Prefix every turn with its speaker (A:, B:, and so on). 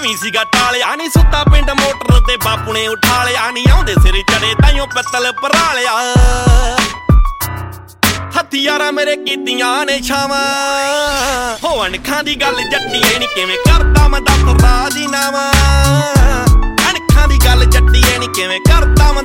A: ਐਵੇਂ ਸੀਗਾ ਟਾਲਿਆ ਨੀ ਸੁੱਤਾ ਪਿੰਡ ਮੋਟਰ ਤੇ ਬਾਪੂ ਨੇ ਉਠਾ ਲਿਆ ਨੀ ਆਉਂਦੇ ਸਿਰ ਚੜੇ ਤਾਈਓ ਪਿੱਤਲ ਭਰਾ ਲਿਆ ਹਥਿਆਰਾਂ ਮੇਰੇ ਕੀਤੀਆਂ ਨੇ ਛਾਵਾਂ ਹੋ ਅਣਖਾਂ ਦੀ ਗੱਲ ਜੱਟੀਏ ਨੀ ਕਿਵੇਂ ਕਰਦਾ ਮੈਂ ਦਫ਼ਤਰ ਰਾਜ਼ੀਨਾਮਾ ਅਣਖਾਂ ਦੀ ਗੱਲ ਜੱਟੀਏ ਨੀ ਕਿਵੇਂ ਕਰਦਾ ਮੈਂ